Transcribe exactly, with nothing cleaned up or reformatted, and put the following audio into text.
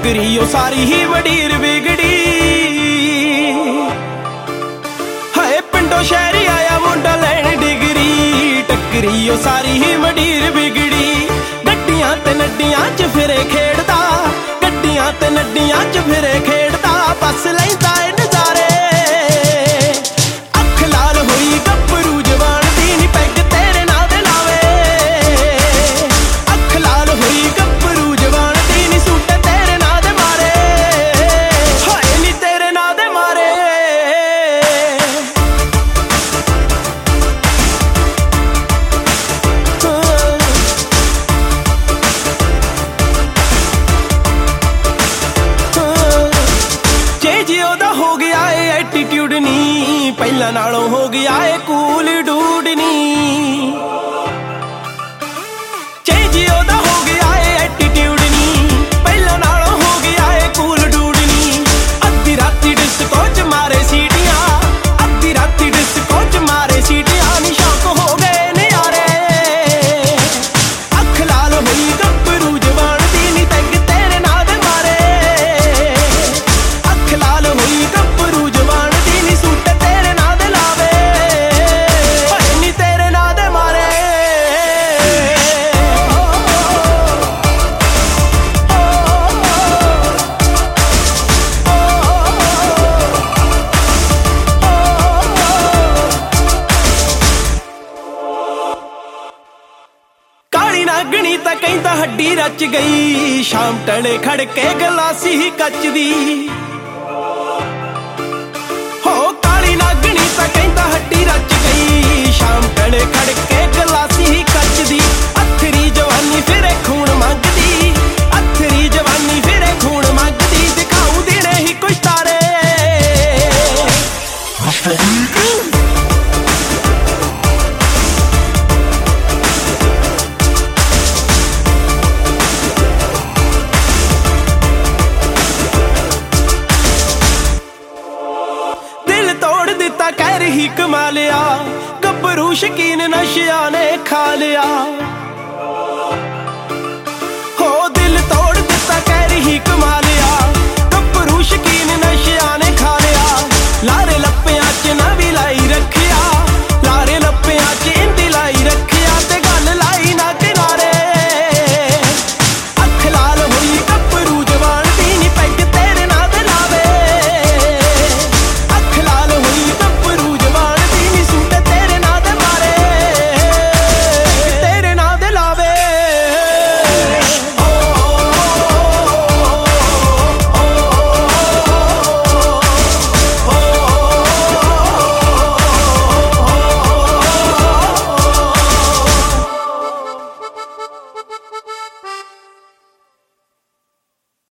टकरी ओ सारी ही वडीर बिगड़ी। हाय पिंडो शहरी आया मुंडा लैन डिगरी, टकरी ओ सारी ही वडीर बिगड़ी। गड्डियां ते नड्डियां च फिरे खेड़दा, गड्डियां ते नड्डियां च फिरे खेड़दा, बस लैंदा ए नजारे। अख लाल होई गभरू जवान दी नी पैग तेरे नाल दे लावे। अख लाल होई गभरू जवान दी नी सूट तेरे नाल दे मारे, हाय नी तेरे नाल दे मारे। हो गया है एटीट्यूड नी, पहला नालों हो गया है कूल डूड नी। चेंज ओदा हो गया है एटीट्यूड नी, पहला नालों हो गया है कूल डूड नी। अद्धी राती डिस्को च मारे सीटियां, अद्धी राती डिस्को च मारे सीटियां, नी शौक हो गए नयारे। अख लाल होई गभरू जवान दी नी पैग तेरे नाल दे मारे। अख लाल होई गभरू जवान दी नी सूट तेरे नाल दे लावे, हाय नी तेरे नाल दे मारे। काली नागणी तां कहंदा हड्डी रच गई, शाम टले खड़के गलासी ही कच दी। हो काली नागणी तां कहंदा हड्डी रच गई, शाम टले खड़के गलासी ही कच दी। अथरी जवानी फिरे खून मंगदी, अथरी जवानी फिरे खून मंगदी, दिखाऊं देने ही कुछ तारे। कहर ही कमा लिया, गभरू शकीन नशिया ने खा लिया। हो दिल तोड़ दिता कहर ही कमा